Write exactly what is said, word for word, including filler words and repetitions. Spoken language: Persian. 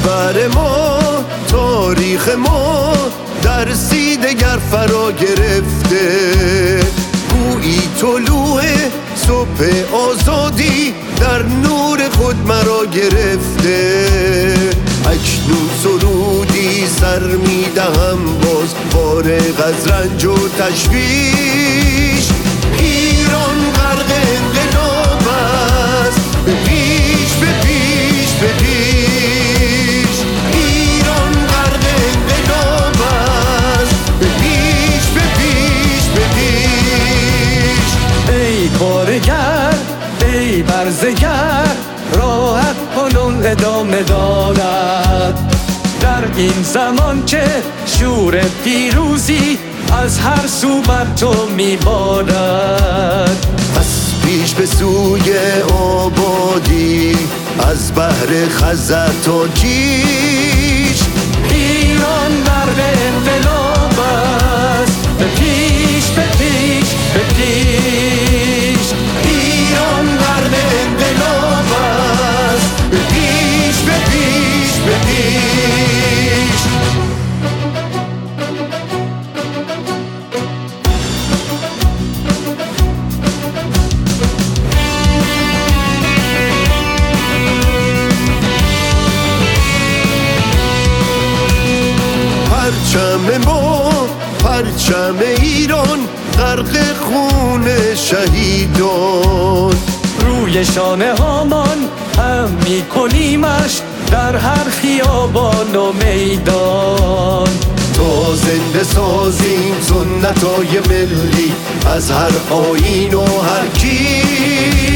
کشور ما تاریخ ما درسی دگر فرا گرفته، گویی طلوع صبح آزادی در نور خود مرا گرفته. اکنون سرودی سر میدهم باز فارغ از رنج و تشویش، ایران غرق انقلاب است، به پیش به پیش به پیش. ایران غرق انقلاب است، به پیش به پیش به پیش. ای کارگر ای برزگر، راحت کنون ادامه دارد. در این زمان که شور پیروزی از هر سو بر تو میبارد. پس پیش به سوی آبادی از بحر خزر تا کیش، ایران غرق انقلاب است، به پیش به پیش به پیش. ایران غرق انقلاب است، به پیش به پیش به پیش. پرچم ما پرچم ایران غرق خون شهیدان، روی شانه هامان هم می کنیمش در هر خیابان و میدان. تا زنده سازیم سنتای ملی از هر آیین و هر کی.